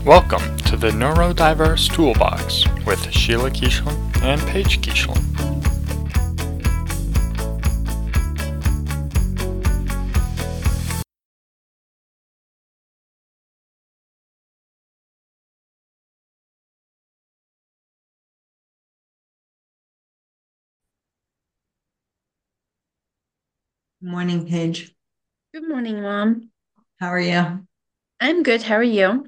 Welcome to the Neurodiverse Toolbox with Sheila Keeshlin and Paige Keeshlin. Morning, Paige. Good morning, Mom. How are you? I'm good. How are you?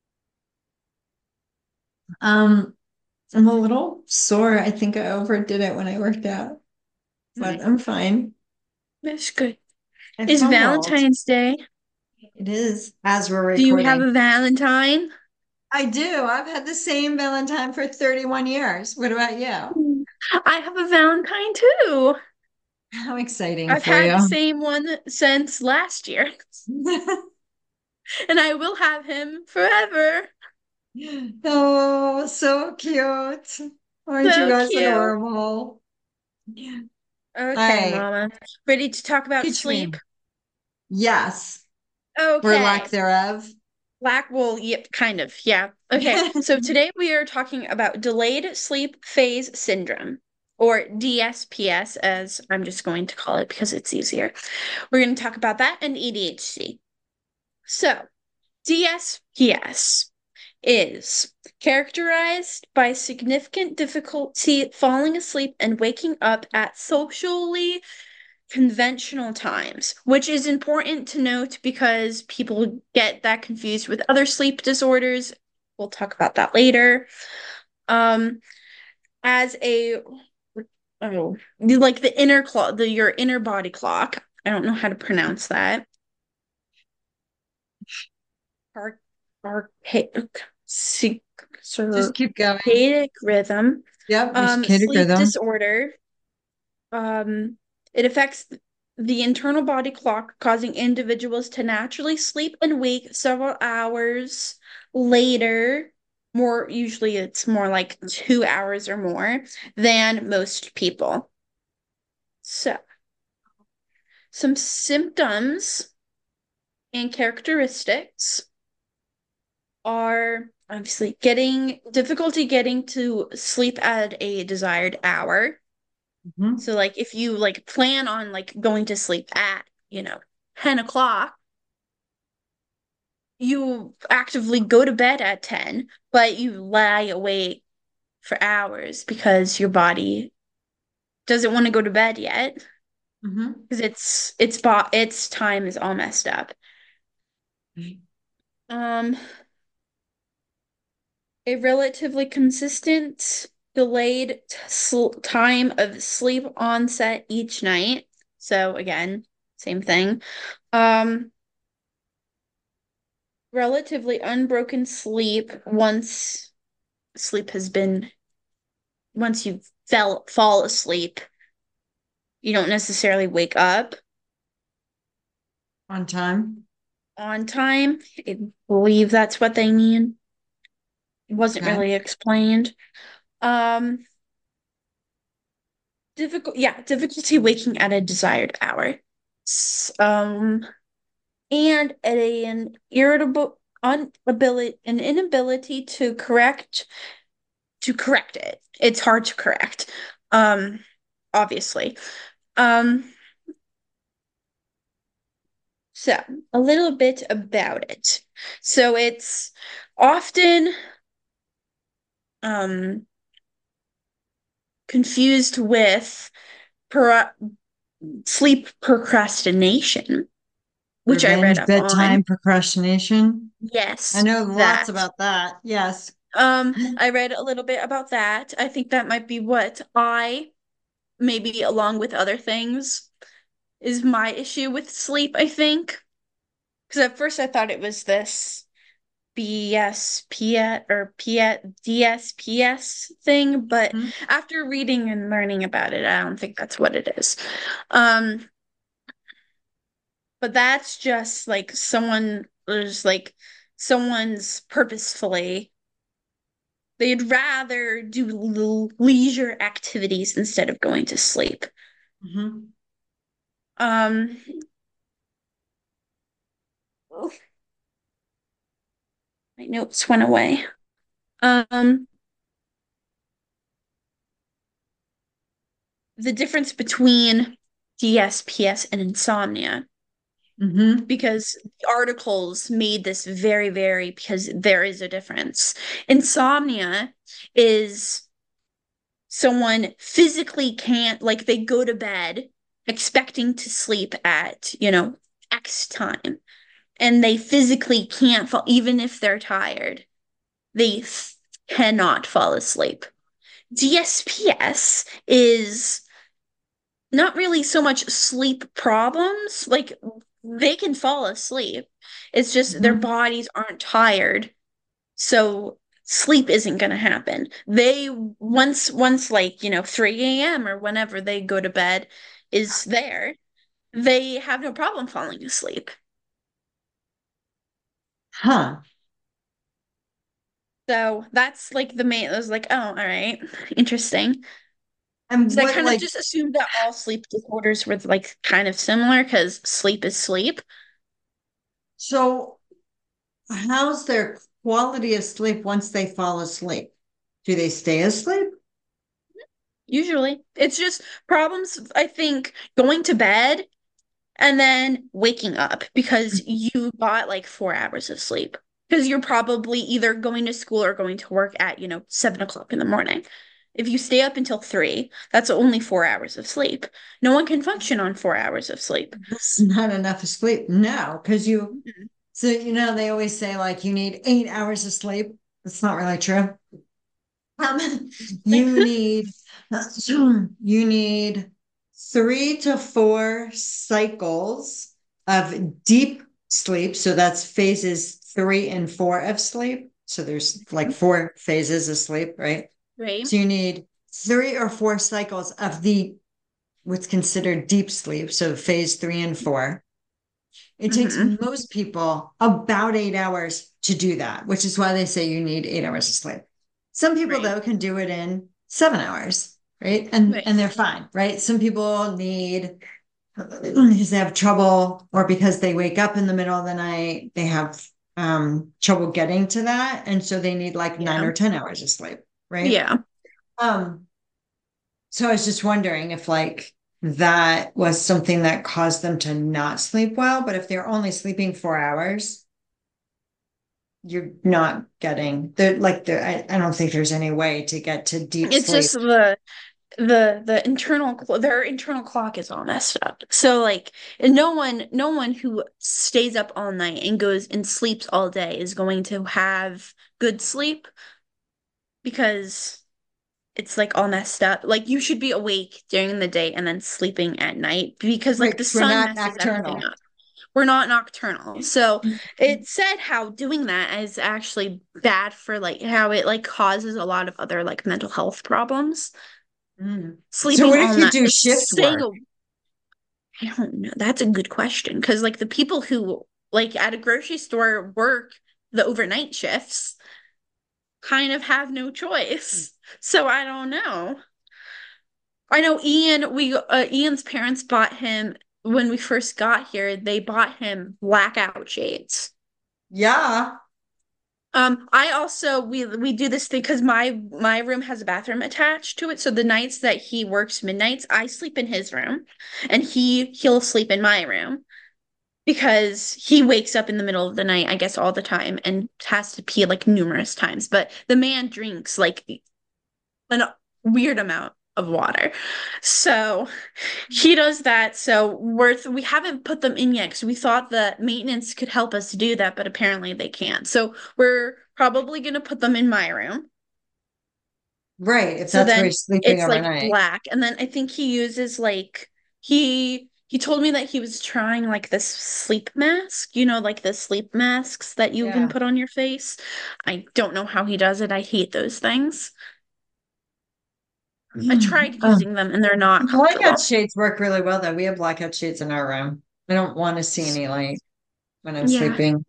Um, I'm a little sore. I think I overdid it when I worked out, but Hmm. I'm fine. That's good. I It's fumbled. Valentine's Day. It is as we're Do you have recording. a Valentine? I do. I've had the same Valentine for 31 years. What about you? Hmm. I have a Valentine too. How exciting I've for had you. the same one since last year, and I will have him forever. Oh, so cute. Aren't you So guys cute. adorable? All Okay, right, Mama. Ready to talk about teach sleep? me. Yes, or lack Okay. thereof. Black wool, yep, kind of. Yeah. Okay. So today we are talking about delayed sleep phase syndrome, or DSPS, as I'm just going to call it because it's easier. We're going to talk about that and ADHD. So, DSPS is characterized by significant difficulty falling asleep and waking up at socially conventional times, which is important to note because people get that confused with other sleep disorders. We'll talk about that later. Um, as a oh, like the inner clock, your inner body clock. I don't know how to pronounce that. Arc, archaic, Just keep going. circadian rhythm. Yep, your circadian Sleep rhythm. disorder. Um, it affects the internal body clock, causing individuals to naturally sleep and wake several hours later. More usually, it's more like 2 hours or more than most people. So, some symptoms and characteristics are obviously getting difficulty getting to sleep at a desired hour. Mhm. So like if you like plan on like going to sleep at, 10 o'clock, you actively go to bed at 10, but you lie awake for hours because your body doesn't want to go to bed yet Mhm. because its time is all messed up. Um, a relatively consistent delayed time of sleep onset each night. So again, same thing. Um, relatively unbroken sleep sleep has been once you fall asleep, you don't necessarily wake up On time. on time. I believe that's what they mean. It wasn't Okay. really explained. Um, difficulty waking at a desired hour. And an irritable an inability to correct it. It's hard to correct. Um, obviously. Um, so a little bit about it. So it's often um confused with pro sleep procrastination, which I read Revenge up on. bedtime procrastination. I Yes, know lots that. about that. Yes. I read a little bit about that. I think that might be what maybe along with other things, is my issue with sleep, I think. Because at first I thought it was this BSPS or DSPS thing, but Mhm. after reading and learning about it, I don't think that's what it is. Um, but that's just like someone's purposefully they'd rather do leisure activities instead of going to sleep. Mhm. Um, My notes went away. Um, the difference between DSPS and insomnia, Mm-hmm. because the articles made this very, very, because there is a difference. Insomnia is someone physically can't, like, they go to bed expecting to sleep at, X time, and they physically can't fall, even if they're tired. They cannot fall asleep. DSPS is not really so much sleep problems. Like, they can fall asleep. It's just their Mm-hmm. bodies aren't tired. So sleep isn't going to happen. They once like, 3 a.m. or whenever they go to bed is there, they have no problem falling asleep. Huh. So that's like the main, I was like, oh, all right, interesting. And So I what, kind of like, just assumed that all sleep disorders were like kind of similar because sleep is sleep. so how's their quality of sleep once they fall asleep? Do they stay asleep? Usually, it's just problems, I think, going to bed and then waking up because you got like 4 hours of sleep. Because you're probably either going to school or going to work at, 7 o'clock in the morning. If you stay up until 3, that's only 4 hours of sleep. No one can function on 4 hours of sleep. That's not enough of sleep. No, because Mhm. so, they always say like you need 8 hours of sleep. That's not really true. Um, you need, you need 3 to 4 cycles of deep sleep. So that's phases 3 and 4 of sleep. So there's like 4 phases of sleep, right? Right? So you need 3 or 4 cycles of the what's considered deep sleep. So phase 3 and 4. It takes Hmm. most people about 8 hours to do that, which is why they say you need 8 hours of sleep. Some people, Right. though, can do it in 7 hours, right? And Right. they're fine, right? Some people need because they have trouble or because they wake up in the middle of the night, they have trouble getting to that. And so they need like nine Yeah. or 10 hours of sleep, right? Yeah. Um, so I was just wondering if like that was something that caused them to not sleep well, but if they're only sleeping 4 hours, you're not getting I don't think there's any way to get to deep It's sleep. just the internal their internal clock is all messed up. So like no one who stays up all night and goes and sleeps all day is going to have good sleep because it's like all messed up. Like you should be awake during the day and then sleeping at night because Right, like the 'cause we're sun not messes everything nocturnal. up. We're not nocturnal. So it said how doing that is actually bad for like how it like causes a lot of other like mental health problems. Mm. So Sleeping what if all you night, do shift staying work? a I don't know. That's a good question because like the people who like at a grocery store work the overnight shifts kind of have no choice. So I don't know. I know Ian's parents bought him when we first got here, they bought him blackout shades. Yeah. I also we do this thing because my room has a bathroom attached to it. So the nights that he works midnights, I sleep in his room, and he'll sleep in my room because he wakes up in the middle of the night, I guess, all the time and has to pee like numerous times. But the man drinks like a weird amount of water. So he does that. So we haven't put them in yet because we thought that maintenance could help us do that, but apparently they can't. So we're probably gonna put them in my room. Right, if So that's where then he's sleeping it's like overnight. black. And then I think he uses like he told me that he was trying like this sleep mask, like the sleep masks that you can Yeah. put on your face. I don't know how he does it. I hate those things. I tried Oh, using them and they're not blackout comfortable. shades work really well though. We have blackout shades in our room. I don't want to see any light when I'm Yeah. sleeping.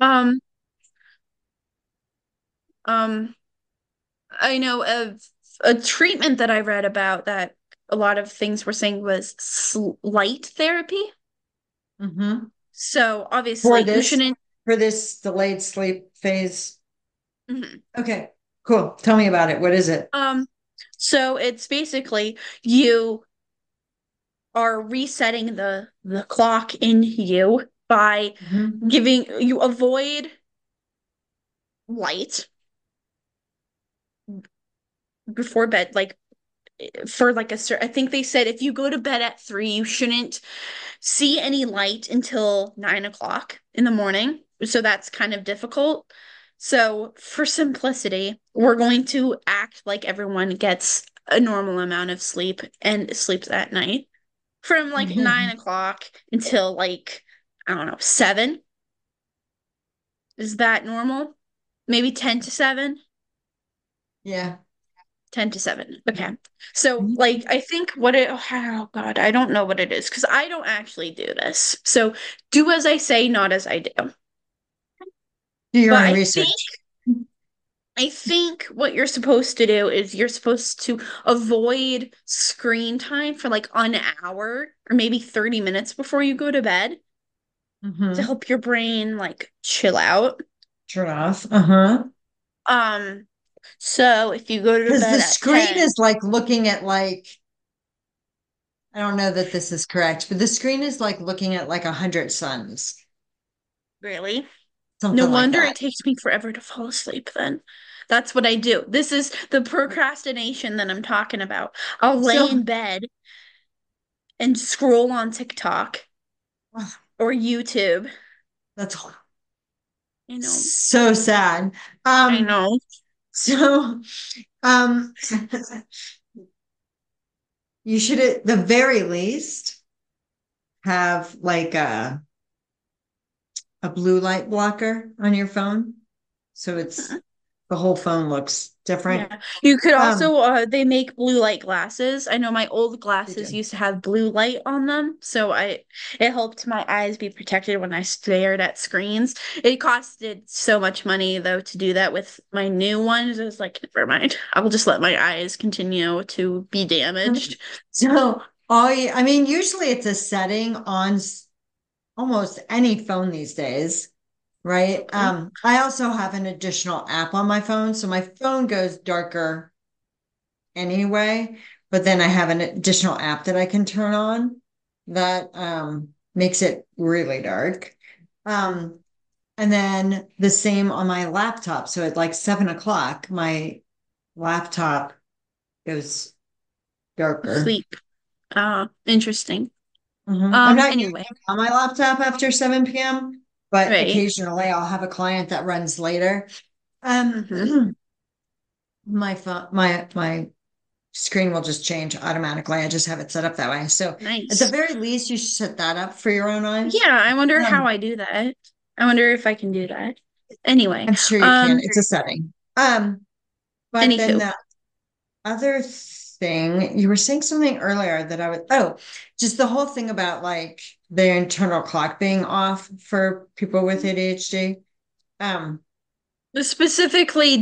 Um, I know of a treatment that I read about that a lot of things were saying was light therapy. Hmm. So For obviously you this, shouldn't, for this delayed sleep phase. Mhm. Okay, cool. Tell me about it. What is it? So it's basically you are resetting the clock in you by Mhm. giving you avoid light before bed, like for like a certain, I think they said if you go to bed at 3, you shouldn't see any light until 9 o'clock in the morning. So that's kind of difficult. So for simplicity, we're going to act like everyone gets a normal amount of sleep and sleeps at night from like nine Mhm. o'clock until like, I don't know, 7. Is that normal? Maybe 10 to 7? Yeah. 10 to 7. Okay. So, like, Mhm. I think oh God, I don't know what it is because I don't actually do this. So, do as I say, not as I do. Do your But own research. I think what you're supposed to do is you're supposed to avoid screen time for like an hour or maybe 30 minutes before you go to bed to Hmm. help your brain like chill out. Turn off. Uh-huh. Um, so if you go to Because bed the at screen 10, is like looking at like, I don't know that this is correct, but the screen is like looking at like 100 suns, really? No something like wonder that. it takes me forever to fall asleep then. That's what I do. This is the procrastination that I'm talking about. I'll lay So in bed and scroll on TikTok or YouTube. that's You know, so sad. I Um, know. so um you should at the very least have like a blue light blocker on your phone. So it's the whole phone looks different. Yeah. You could Um, also they make blue light glasses. I know my old they glasses do. used to have blue light on them, so I it helped my eyes be protected when I stared at screens. It costed so much money though to do that with my new ones. I was like, never mind. I will just let my eyes continue to be damaged. So I mean, usually it's a setting on almost any phone these days, right? Okay. I also have an additional app on my phone, so my phone goes darker anyway, but then I have an additional app that I can turn on that makes it really dark. Um, and then the same on my laptop. So at like 7 o'clock, my laptop goes darker. Sleep. Interesting. I'm not usually Anyway, on my laptop after 7 p.m., but right. occasionally I'll have a client that runs later. Um, Hmm. my phone, my screen will just change automatically. I just have it set up that way. So at the Nice. very least, you should set that up for your own eyes. Yeah, I wonder how Um, I do that. I wonder if I can do that. Anyway, I'm sure you can. um, It's a setting. But then anywho, the other thing, you were saying something earlier that just the whole thing about like the internal clock being off for people with ADHD. Um, specifically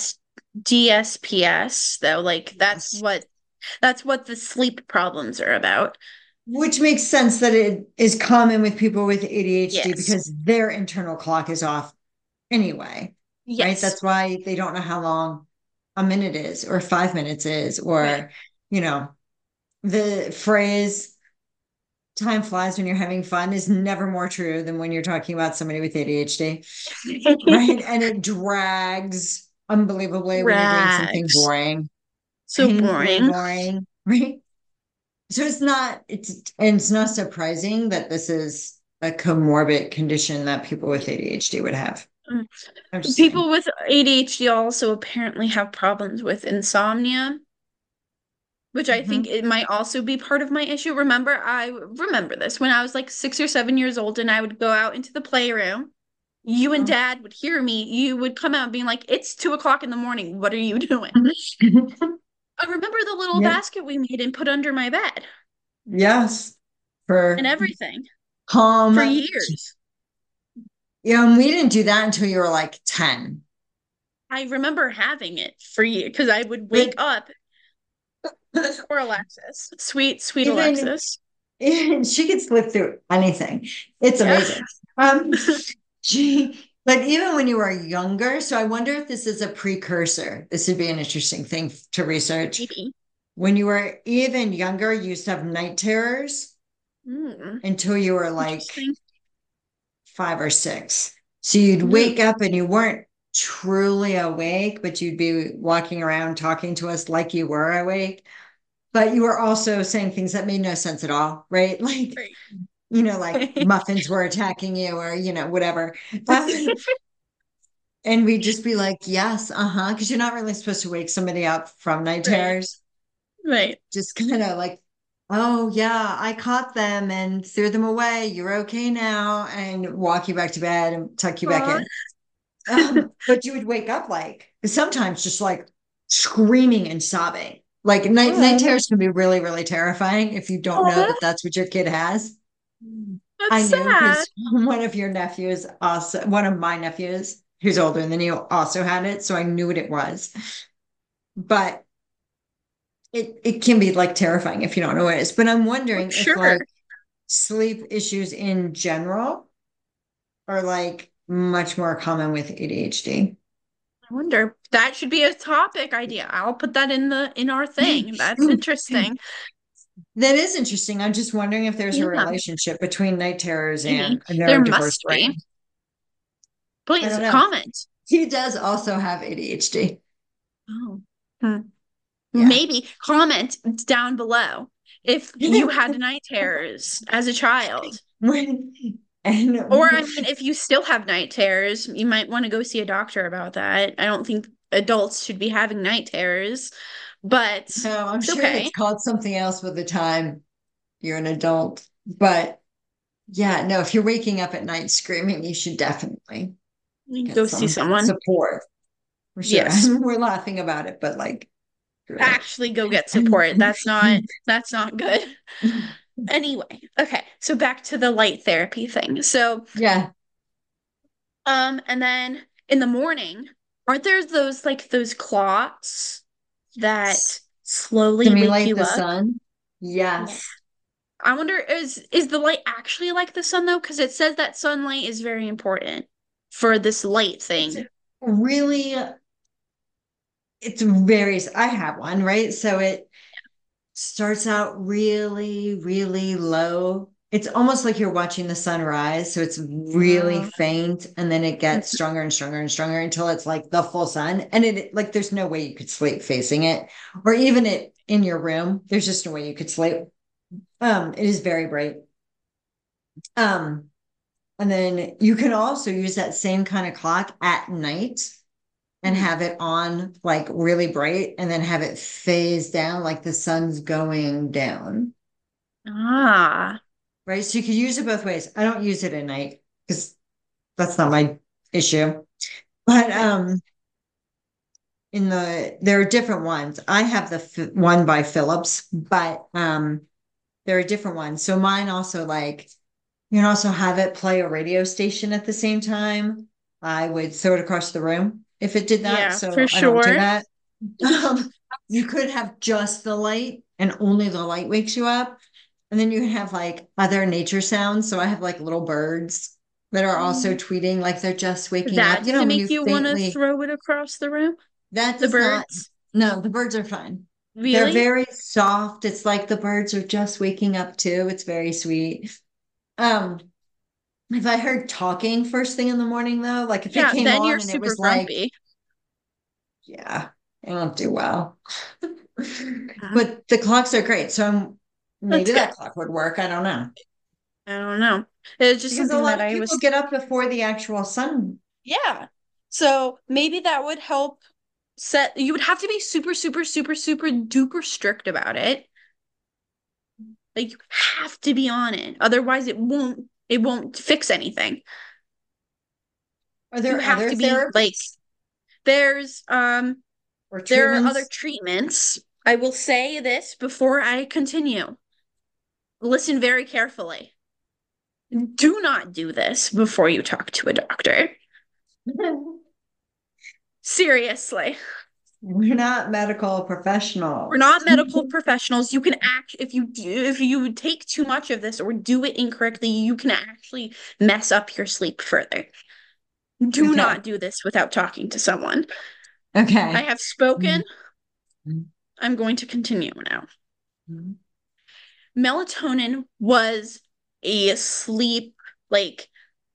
DSPS though, like yes. that's what the sleep problems are about. Which makes sense that it is common with people with ADHD Yes. because their internal clock is off anyway, right? Yes. That's why they don't know how long a minute is or 5 minutes is, Right. or, you know, the phrase time flies when you're having fun is never more true than when you're talking about somebody with ADHD, right? And it drags unbelievably when you're doing something Rags. boring, So painfully boring. boring, right? So it's not surprising that this is a comorbid condition that people with ADHD would have. Mm. I'm just saying. People with ADHD also apparently have problems with insomnia, which I think Mhm. it might also be part of my issue. I remember this when I was like 6 or 7 years old and I would go out into the playroom. You and dad would hear me. You would come out being like, it's 2 o'clock in the morning. What are you doing? I remember the little Yeah. basket we made and put under my bed Yes. and For everything for calm. years. Yeah, and we didn't do that until you were like 10. I remember having it for years because I would wake But up or Alexis, sweet even Alexis. she could slip through anything. It's Yeah. amazing. Um, she But even when you were younger, so I wonder if this is a precursor. This would be an interesting thing to research. Maybe. When you were even younger, you used to have night terrors until you were like Interesting. 5 or 6. So you'd wake up and you weren't truly awake, but you'd be walking around talking to us like you were awake. But you were also saying things that made no sense at all, right? Like, Right. like muffins were attacking you or, whatever. And we'd just be like, yes, because you're not really supposed to wake somebody up from night Right. terrors. Right. Just kind of like, oh, yeah, I caught them and threw them away. You're okay now. And walk you back to bed and tuck you back Aw. in. But you would wake up like sometimes just like screaming and sobbing. Like night Oh, terrors can be really, really terrifying if you don't know aw, that that's what your kid has. I that's knew sad. because one of your nephews, also one of my nephews, who's older than you, also had it, so I knew what it was. But it can be like terrifying if you don't know what it is. But I'm I'm wondering if sure. like sleep issues in general are like much more common with ADHD. I wonder. That should be a topic idea. I'll put that in our thing. That's interesting. That is interesting. I'm just wondering if there's a Yeah, relationship between night terrors maybe. and a There neurodiverse must brain. be. I Please don't know. comment. He does also have ADHD. Oh. Hmm. Yeah. Maybe comment down below if you had night terrors as a child. When Or, and I mean, if you still have night terrors, you might want to go see a doctor about that. I don't think adults should be having night terrors, but no, I'm it's sure okay. it's called something else with the time you're an adult. But yeah, no, if you're waking up at night screaming, you should definitely You can get go see some someone. support for sure. Yes. We're laughing about it, but like, Actually go get support. That's not good. Anyway, okay. So back to the light therapy thing. So, yeah, and then in the morning, aren't there those clocks that slowly wake simulate you the up? sun. Yeah. Yes. I wonder, is the light actually like the sun though? Because it says that sunlight is very important for this light It's thing. really, it's very, I have one, right? So it starts out really, really low. It's almost like you're watching the sun rise. So it's really Uh, faint and then it gets stronger and stronger and stronger until it's like the full sun. And it like there's no way you could sleep facing it or even it in your room. There's just no way you could sleep. It is very bright. Um, and then you can also use that same kind of clock at night and hmm. have it on like really bright and then have it phase down like the sun's going down. Ah, Right. So you could use it both ways. I don't use it at night because that's not my issue. But right. there are different ones. I have the one by Philips, but there are different ones. So mine also like you can also have it play a radio station at the same time. I would throw it across the room if it did that. Yeah, for So I don't do sure. that. Um, you could have just the light and only the light wakes you up. And then you can have like other nature sounds. So I have like little birds that are also tweeting like they're just waking That up. You does know, it when make you you want to faintly, throw it across the room? that The does not, birds? no, the birds are fine. They're Really? very soft. It's like the birds are just waking up too. It's very sweet. Um, if I heard talking first thing in the morning, though, like if it Yeah, came then on you're and it super was like, grumpy. yeah, I don't do well. Mhm. But the clocks are great. So That's maybe good. that clock would work. I don't know. I don't know. It's just Because a something lot that of I people was, get up before the actual sun. yeah. So maybe that would help set, you would have to be super, super, super, super duper strict about it. Like you have to be on it. Otherwise it won't fix anything. Are You there have other to be like therapies there's or there are other treatments? treatments. I will say this before I continue. Listen very carefully. Do not do this before you talk to a doctor. Seriously. We're not medical We're not professionals. medical professionals. You can act if you take too much of this or do it incorrectly, you can actually mess up your sleep further. Do Okay. not do this without talking to someone. Okay. I have spoken. Mhm. I'm going to continue now. Mhm. Melatonin was a sleep like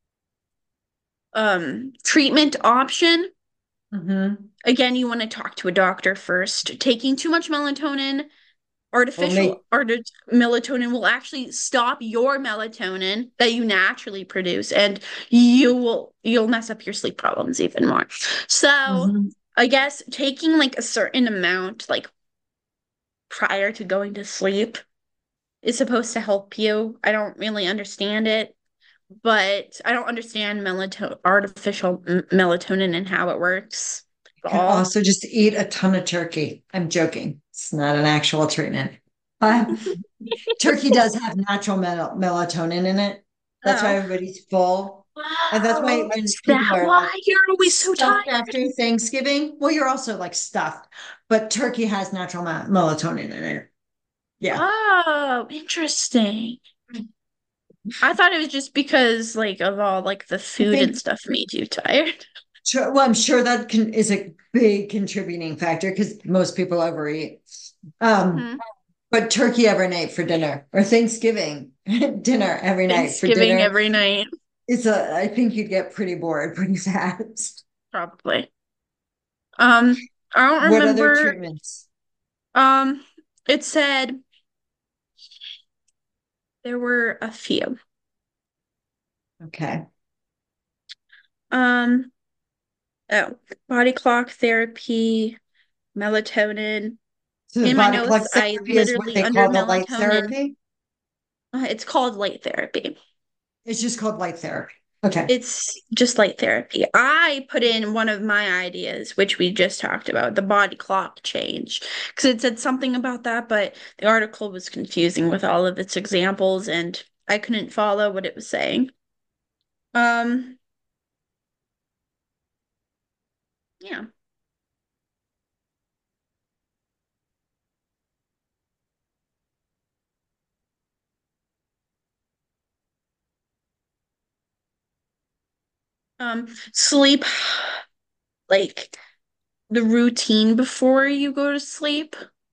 treatment option. Again, you want to talk to a doctor first. Taking too much melatonin, Well, make melatonin will actually stop your melatonin that you naturally produce, and you'll mess up your sleep problems even more. So Mhm. I guess taking like a certain amount, like prior to going to sleep, is supposed to help you. I don't really understand it, but I don't understand artificial melatonin and how it works at Can all. also just eat a ton of turkey. I'm joking. It's not an actual treatment. Uh, Turkey does have natural melatonin in it. That's why Oh, everybody's full. And that's why wow. when Is people that are like why you're always so stuffed tired? after Thanksgiving, well, you're also like stuffed, but turkey has natural melatonin in it. Yeah. Oh, interesting. I thought it was just because like of all like the I food and think, stuff made you tired. well, I'm sure that is a big contributing factor because most people overeat. Um, Hmm. but turkey every night for dinner or Thanksgiving dinner every night for Thanksgiving dinner. every night, I think you'd get pretty bored pretty fast. probably. I don't What other remember. treatments? Um, it said there were a few. Okay. Um, oh, body clock therapy, melatonin. So the In my body clock notes, I therapy is what literally they under call the light melatonin, therapy. it's called light therapy. It's just called light therapy. Okay. It's just light therapy. I put in one of my ideas, which we just talked about, the body clock change, because it said something about that, but the article was confusing with all of its examples, and I couldn't follow what it was saying. Um, yeah. Sleep, like the routine before you go to sleep.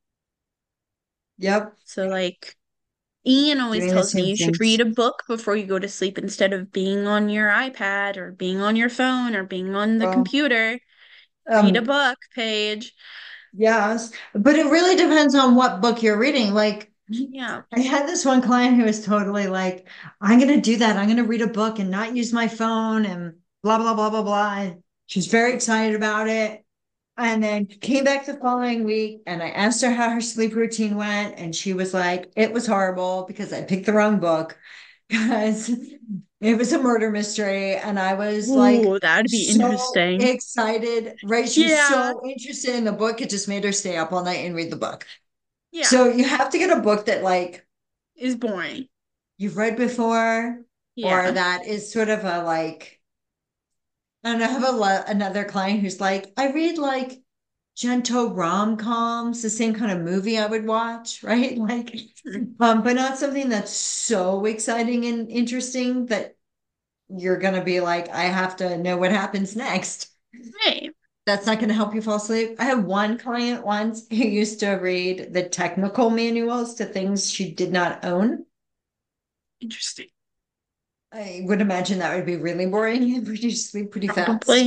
Yep. So, like, Ian always Doing the tells me same you should read things. a book before you go to sleep instead of being on your iPad or being on your phone or being on the Well, computer. Read a um, book, Paige. yes, but it really depends on what book you're reading. Like, Yeah. I had this one client who was totally like, I'm going to do that. I'm going to read a book and not use my phone and blah, blah, blah, blah, blah. And she's very excited about it. And then came back the following week and I asked her how her sleep routine went. And she was like, it was horrible because I picked the wrong book because it was a murder mystery. And I was like, Ooh, that'd be so interesting. excited, right? She was Yeah. so interested in the book. It just made her stay up all night and read the book. Yeah. So you have to get a book that like Is boring. you've read before or Yeah. that is sort of a like, and I have another client who's like, I read like gentle rom-coms, the same kind of movie I would watch, right? Like, but not something that's so exciting and interesting that you're gonna be like, I have to know what happens next. Hey, That's not gonna help you fall asleep. I had one client once who used to read the technical manuals to things she did not own. interesting. I would imagine that would be really boring and reduce sleep pretty fast. Probably.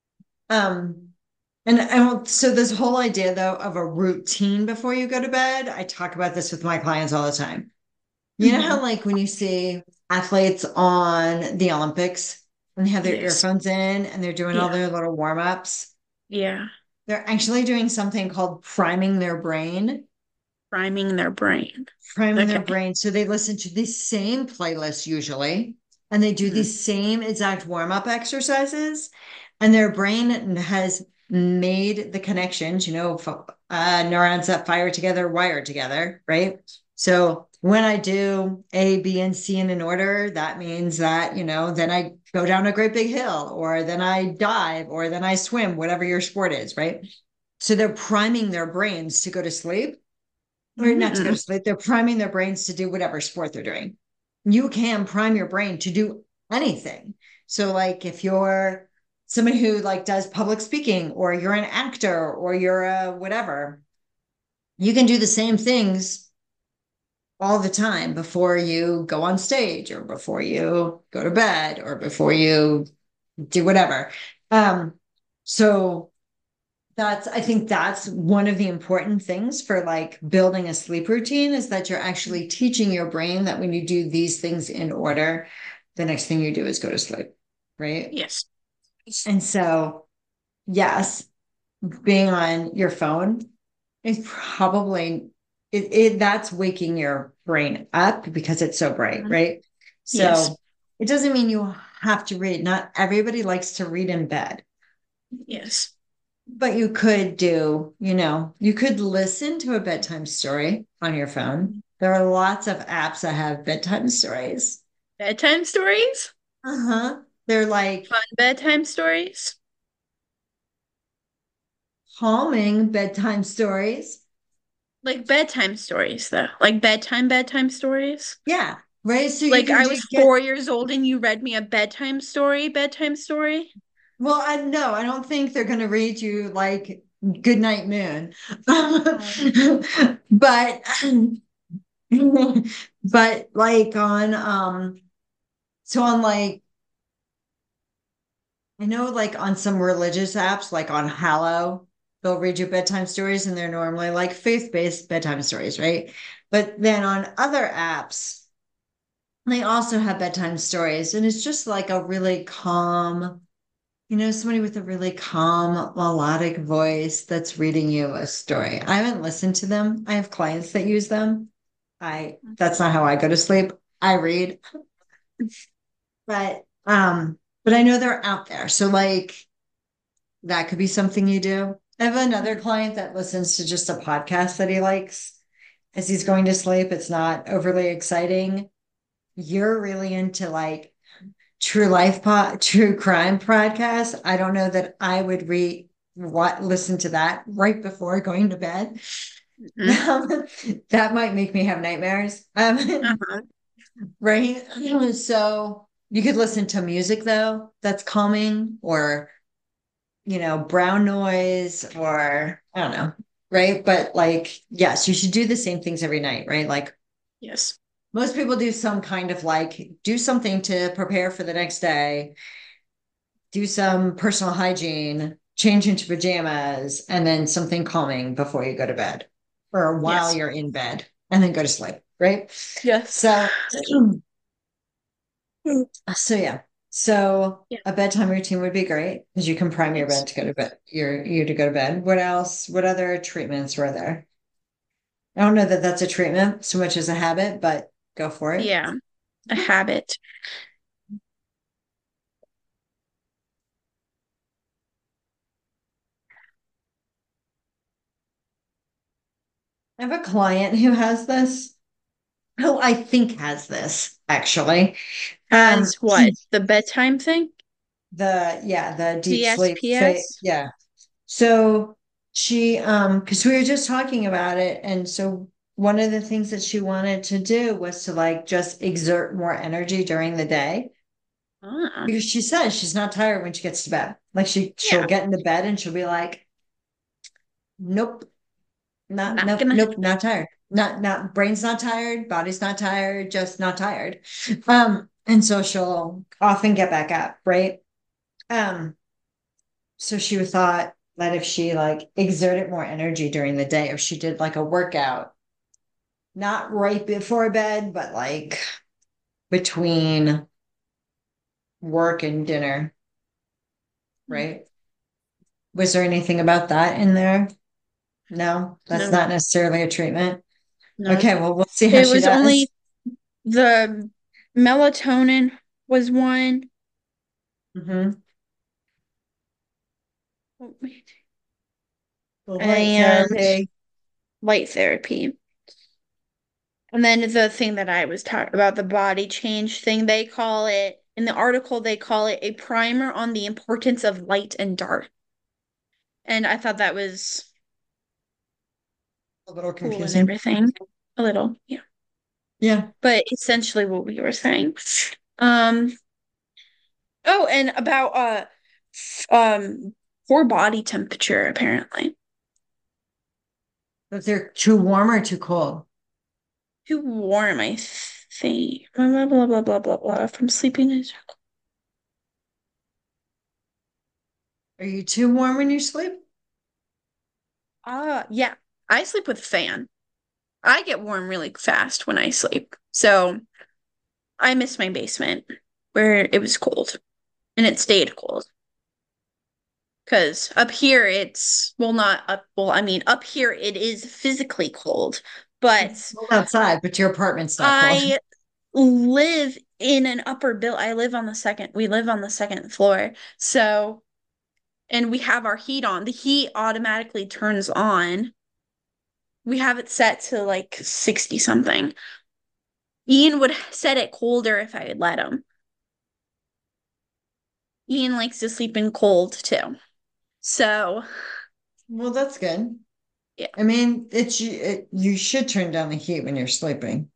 Um, and so this whole idea though of a routine before you go to bed, I talk about this with my clients all the time. You know Hmm. how like when you see athletes on the Olympics and they have their Yes. earphones in and they're doing all Yeah. their little warm-ups, Yeah. they're actually doing something called priming their brain. Priming their brain. Priming their Okay. brain. So they listen to the same playlist usually, and they do the Mhm. same exact warm-up exercises, and their brain has made the connections, neurons that fire together, wire together, right? So when I do A, B, and C in an order, that means that, then I go down a great big hill, or then I dive, or then I swim, whatever your sport is, right? So they're priming their brains to go to sleep or not to go Mm. to sleep. They're priming their brains to do whatever sport they're doing. You can prime your brain to do anything. So, like if you're somebody who like does public speaking, or you're an actor, or you're a whatever, you can do the same things all the time before you go on stage, or before you go to bed, or before you do whatever. So I think that's one of the important things for like building a sleep routine, is that you're actually teaching your brain that when you do these things in order, the next thing you do is go to sleep, right? Yes. And so, yes, being on your phone is probably that's waking your brain up because it's so bright, right? Yes. So it doesn't mean you have to read. Not everybody likes to read in bed. Yes. But you could do, you could listen to a bedtime story on your phone. There are lots of apps that have bedtime stories. Bedtime stories? Uh-huh. They're like Fun bedtime stories? calming bedtime stories. Like bedtime stories, though. Like bedtime stories? Yeah. Right. So you Like can I was get, 4 years old and you read me a bedtime story? well, I no, I don't think they're going to read you like Good Night Moon. But but like on like I know like on some religious apps, like on Hallow, they'll read you bedtime stories, and they're normally like faith-based bedtime stories, right? But then on other apps, they also have bedtime stories, and it's just like a really calm, somebody with a really calm, melodic voice that's reading you a story. I haven't listened to them. I have clients that use them. That's not how I go to sleep. I read, but I know they're out there. So like that could be something you do. I have another client that listens to just a podcast that he likes as he's going to sleep. It's not overly exciting. You're really into like true crime podcasts. I don't know that I would listen to that right before going to bed. Mhm. That might make me have nightmares. Uh-huh. Right. So you could listen to music though that's calming, or brown noise, or I don't know, right? But like, yes, you should do the same things every night, right? Like Yes. most people do some kind of like do something to prepare for the next day, do some personal hygiene, change into pajamas, and then something calming before you go to bed, or while Yes. you're in bed, and then go to sleep, right? Yes. So, so yeah. So Yeah. a bedtime routine would be great because you can prime your Yes. bed to go to bed, you to go to bed. What else? What other treatments were there? I don't know that that's a treatment so much as a habit, but go for it. Yeah. A habit. I have a client who has this, who I think has this actually. Um, As what? The bedtime thing? the deep sleep DSPS? yeah. So she because we were just talking about it, and so one of the things that she wanted to do was to like just exert more energy during the day, Ah. because she says she's not tired when she gets to bed. Like she'll Yeah. get into bed and she'll be like, nope, Not nope, gonna nope, not tired. Not brain's not tired, body's not tired, just not tired. And so she'll often get back up, right? Um, so she thought that if she like exerted more energy during the day, if she did like a workout, not right before bed, but like between work and dinner, happen. right? Was there anything about that in there? No, that's No, not necessarily a treatment. no. Okay, well, we'll see how It she was does. only the melatonin was one. Hmm. The light And therapy. light therapy. And then the thing that I was talking about, the body change thing, they call it, in the article, they call it a primer on the importance of light and dark. And I thought that was A little cool and confusing. everything. A little, yeah. Yeah. But essentially what we were saying. Um, oh, and about poor body temperature, apparently. If they're too warm or too cold. Too warm, I think. Blah, blah, blah, blah, blah, blah, from sleeping. Are you too warm when you sleep? Yeah. I sleep with a fan. I get warm really fast when I sleep. So I miss my basement where it was cold and it stayed cold. Because up here it's, well, not up, well, I mean, up here it is physically cold, but It's cold outside, but your apartment's not cold. I live in an upper build. I live on the second, we live on the second floor. So, and we have our heat on. The heat automatically turns on. We have it set to like 60 something. Ian would set it colder if I would let him. Ian likes to sleep in cold too. So, Well, that's good. yeah. I mean, you should turn down the heat when you're sleeping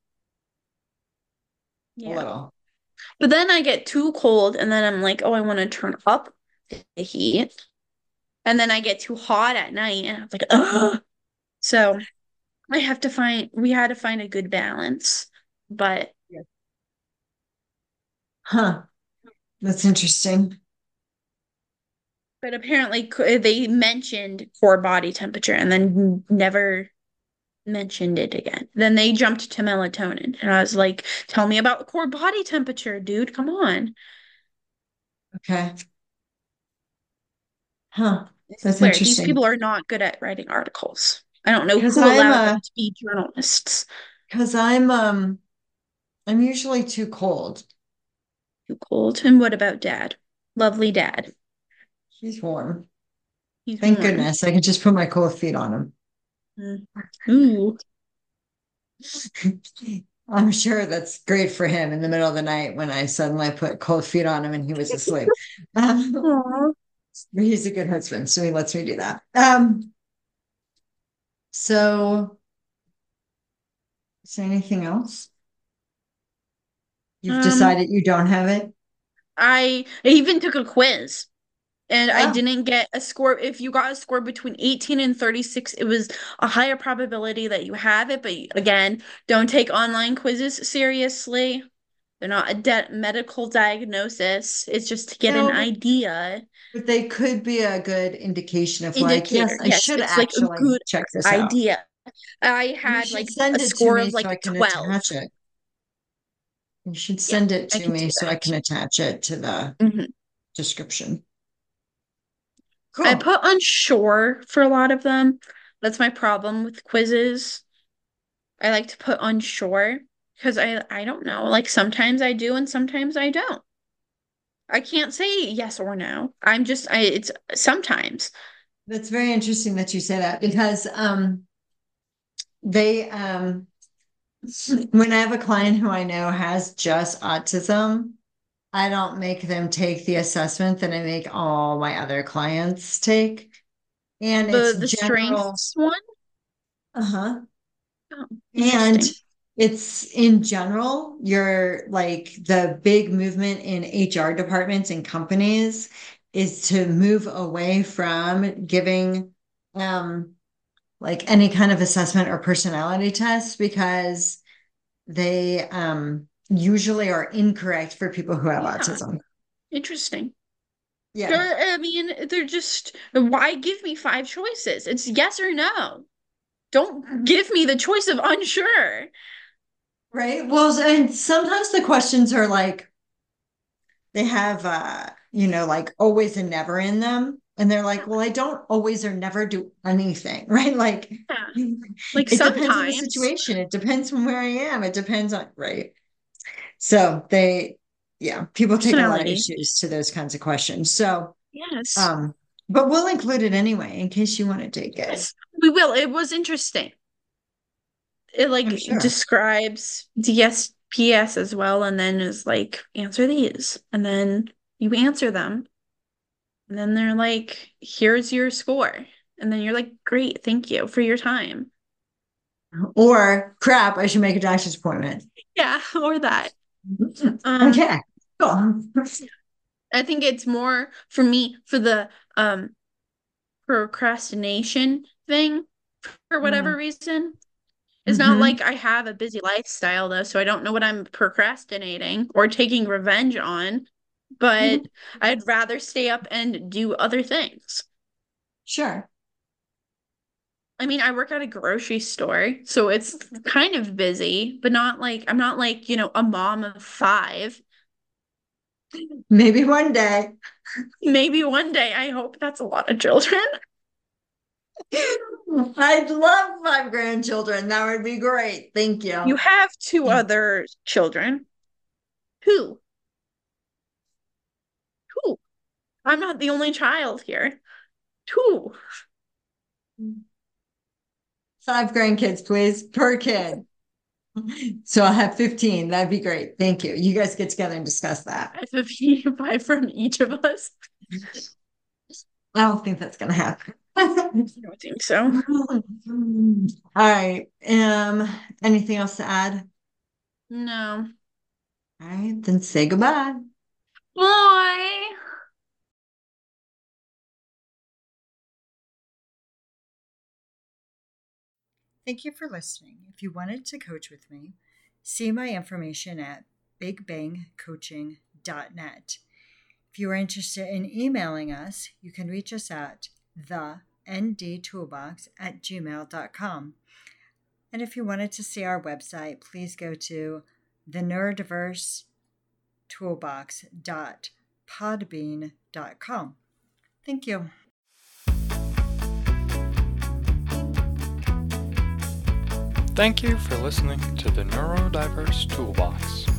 a Yeah. little. But then I get too cold and then I'm like, oh, I want to turn up the heat. And then I get too hot at night and I'm like, ugh. So we had to find a good balance. But Huh. That's interesting. but apparently they mentioned core body temperature and then never mentioned it again. Then they jumped to melatonin. And I was like, tell me about core body temperature, dude. Come on. Okay. Huh. I That's swear, these interesting. people are not good at writing articles. I don't know Because who I'm allowed them to be journalists. because I'm usually too cold. Too cold. And what about dad? Lovely dad. He's warm. He's Thank warm. goodness. I can just put my cold feet on him. Mm. Ooh. I'm sure that's great for him in the middle of the night when I suddenly put cold feet on him and he was asleep. Aw. He's a good husband, so he lets me do that. So is there anything else? You've Um, decided you don't have it? I even took a quiz and I Oh, didn't get a score. If you got a score between 18 and 36, it was a higher probability that you have it. But again, don't take online quizzes seriously. They're not a medical diagnosis. It's just to get an no, idea. but they could be a good indication of like, yes, Indicator. I Yes, should it's like a actually good check this out. idea. I You had should like a send it to score me of so like I can 12. attach it. You should Yeah, send it I to can do me so I that. can attach it to the Mhm. description. I Cool. put unsure for a lot of them. That's my problem with quizzes. I like to put unsure because I don't know. Like sometimes I do and sometimes I don't. I can't say yes or no. I it's sometimes. That's very interesting that you say that because they when I have a client who I know has just autism, I don't make them take the assessment that I make all my other clients take. And it's The general, strengths one. uh-huh. Oh, And interesting. it's in general, you're like the big movement in HR departments and companies is to move away from giving like any kind of assessment or personality test because they usually are incorrect for people who have Yeah, autism. interesting. Yeah. I mean, they're just, why give me five choices? It's yes or no. Don't give me the choice of unsure. Right. Well, and sometimes the questions are like they have like always and never in them. And they're like, well, I don't always or never do anything, right? Like Yeah. Like it depends on the sometimes situation. It depends on where I am. It depends on right. So yeah, people take a lot of personality. issues to those kinds of questions. So Yes. um, but we'll include it anyway in case you want to take it. Yes. We will. It was interesting. It I'm like sure. describes DSPS as well, and then is like, answer these. And then you answer them. And then they're like, here's your score. And then you're like, great, thank you for your time. Or crap, I should make a doctor's appointment. Yeah, or that. Um, Okay, cool. I think it's more for me for the procrastination thing for whatever reason. It's not Mm-hmm. like I have a busy lifestyle though, so I don't know what I'm procrastinating or taking revenge on, but I'd rather stay up and do other things. Sure. I mean, I work at a grocery store, so it's kind of busy, but not like I'm not like, a mom of five. Maybe one day. Maybe one day. I hope that's a lot of children. I'd love 5 grandchildren. That would be great. Thank You you. have two other children. Who? Who? I'm not the only child here. Who? 5 grandkids, please, per kid. So I'll have 15. That'd be great. Thank you. You guys get together and discuss that. I have a five from each of us. I don't think that's gonna happen. I don't think so. All right. Anything else to add? No. All right, then say goodbye. Bye. Thank you for listening. If you wanted to coach with me, see my information at bigbangcoaching.net. If you are interested in emailing us, you can reach us at thenddtoolbox@gmail.com. And if you wanted to see our website, please go to theneurodiversetoolbox.podbean.com. Thank you. Thank you for listening to the Neurodiverse Toolbox.